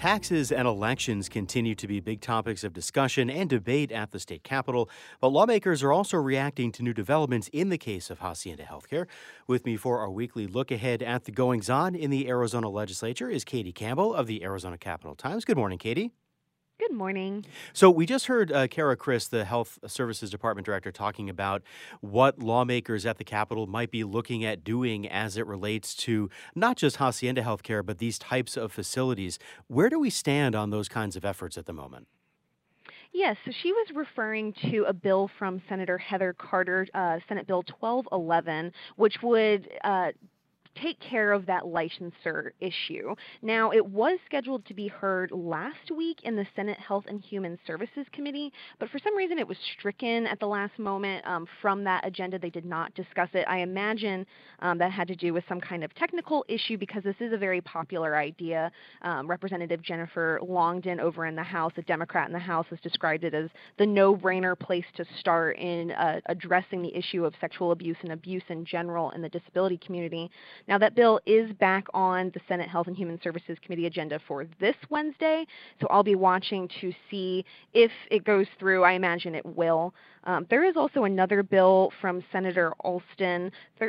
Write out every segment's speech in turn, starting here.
Taxes and elections continue to be big topics of discussion and debate at the state capitol, but lawmakers are also reacting to new developments in the case of Hacienda Healthcare. With me for our weekly look ahead at the goings-on in the Arizona legislature is Katie Campbell of the Arizona Capital-Times. Good morning, Katie. Good morning. So we just heard Kara Chris, the Health Services Department Director, talking about what lawmakers at the Capitol might be looking at doing as it relates to not just Hacienda Healthcare, but these types of facilities. Where do we stand on those kinds of efforts at the moment? Yes, so she was referring to a bill from Senator Heather Carter, Senate Bill 1211, which would take care of that licensure issue. Now, it was scheduled to be heard last week in the Senate Health and Human Services Committee, but for some reason it was stricken at the last moment from that agenda. They did not discuss it. I imagine that had to do with some kind of technical issue because this is a very popular idea. Representative Jennifer Longden over in the House, a Democrat in the House, has described it as the no-brainer place to start in addressing the issue of sexual abuse and abuse in general in the disability community. Now, that bill is back on the Senate Health and Human Services Committee agenda for this Wednesday, so I'll be watching to see if it goes through. I imagine it will. There is also another bill from Senator Alston,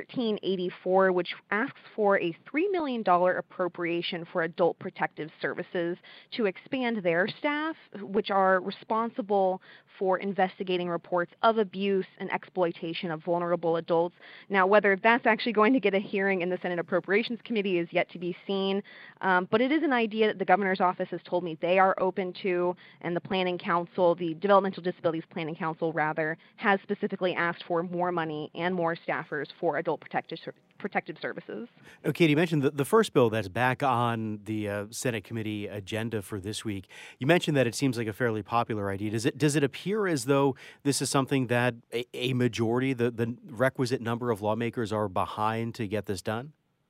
1384, which asks for a $3 million appropriation for adult protective services to expand their staff, which are responsible for investigating reports of abuse and exploitation of vulnerable adults. Now, whether that's actually going to get a hearing in the Senate Appropriations Committee is yet to be seen, but it is an idea that the governor's office has told me they are open to, and the Planning Council, the Developmental Disabilities Planning Council rather, has specifically asked for more money and more staffers for adult protective services. Oh, Katie, you mentioned the first bill that's back on the Senate committee agenda for this week. You mentioned that it seems like a fairly popular idea. Does it appear as though this is something that a majority, the requisite number of lawmakers are behind to get this done?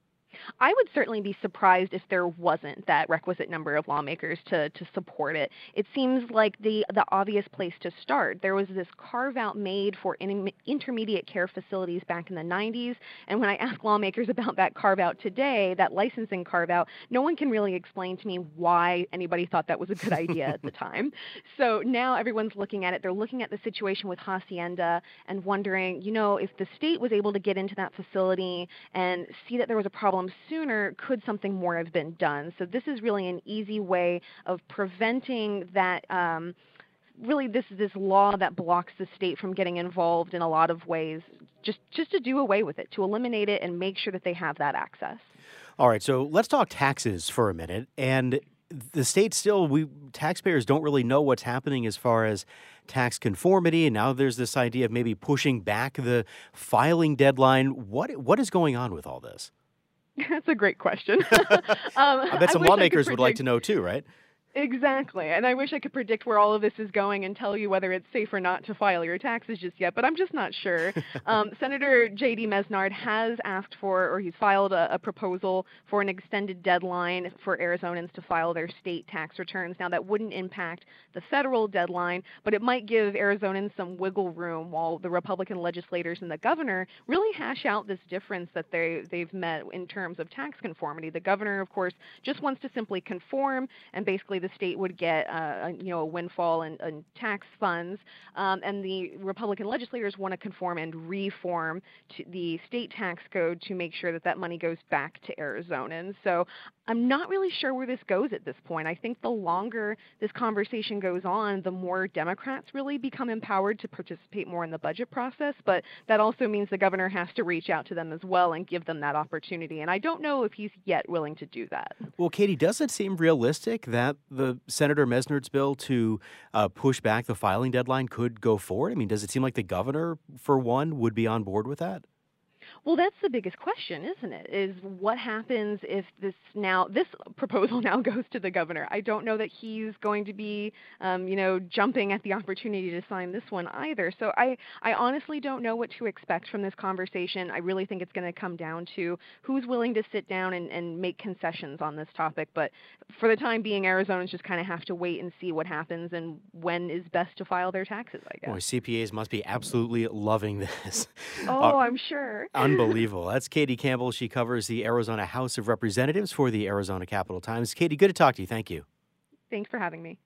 I would certainly be surprised if there wasn't that requisite number of lawmakers to support it. It seems like the obvious place to start. There was this carve-out made for intermediate care facilities back in the 90s, and when I ask lawmakers about that carve-out today, that licensing carve-out, no one can really explain to me why anybody thought that was a good idea at the time. So now everyone's looking at it. They're looking at the situation with Hacienda and wondering, if the state was able to get into that facility and see that there was a problem sooner, could something more have been done? So this is really an easy way of preventing that. Really, this law that blocks the state from getting involved in a lot of ways, just to do away with it, to eliminate it and make sure that they have that access. All right, so let's talk taxes for a minute. And the state still, taxpayers don't really know what's happening as far as tax conformity, and now there's this idea of maybe pushing back the filing deadline. What is going on with all this? That's a great question. I bet some lawmakers would like to know too, right? Exactly. And I wish I could predict where all of this is going and tell you whether it's safe or not to file your taxes just yet, but I'm just not sure. Senator J.D. Mesnard has asked for, or he's filed a proposal for an extended deadline for Arizonans to file their state tax returns. Now, that wouldn't impact the federal deadline, but it might give Arizonans some wiggle room while the Republican legislators and the governor really hash out this difference that they've met in terms of tax conformity. The governor, of course, just wants to simply conform, and basically the state would get a windfall and tax funds, and the Republican legislators want to conform and reform to the state tax code to make sure that that money goes back to Arizonans. So I'm not really sure where this goes at this point. I think the longer this conversation goes on, the more Democrats really become empowered to participate more in the budget process, but that also means the governor has to reach out to them as well and give them that opportunity, and I don't know if he's yet willing to do that. Well, Katie, does it seem realistic that the Senator Mesnard's bill to push back the filing deadline could go forward? I mean, does it seem like the governor, for one, would be on board with that? Well, that's the biggest question, isn't it? Is what happens if this proposal now goes to the governor? I don't know that he's going to be, jumping at the opportunity to sign this one either. So I honestly don't know what to expect from this conversation. I really think it's going to come down to who's willing to sit down and make concessions on this topic. But for the time being, Arizonans just kind of have to wait and see what happens and when is best to file their taxes, I guess. Boy, CPAs must be absolutely loving this. Oh, I'm sure. Unbelievable. That's Katie Campbell. She covers the Arizona House of Representatives for the Arizona Capital-Times. Katie, good to talk to you. Thank you. Thanks for having me.